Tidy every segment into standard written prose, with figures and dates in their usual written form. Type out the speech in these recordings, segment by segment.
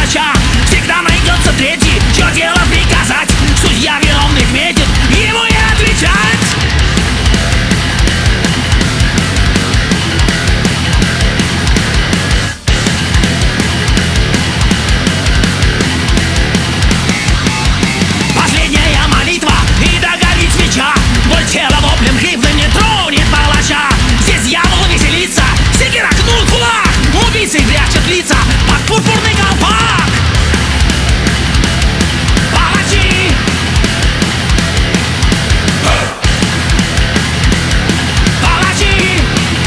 палача. Всегда найдется третий, чье дело приказать. Судья виновных метит, ему и отвечать. Последняя молитва и догорит свеча. Боль тела воплем хриплым не тронет палача. Здесь дьявол веселится, секира кнут кулак. Убийцы прячут лица под пурпурный колпак. Палачи! Палачи!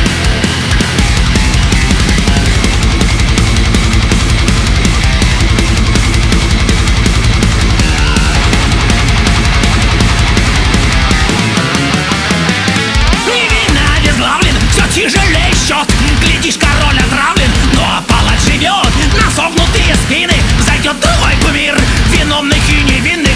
Невинно обезглавлен, все тяжелее счет. Глядишь, король отравлен, но палач живет. На согнутые спины взойдет другой кумир. Виновных и невинных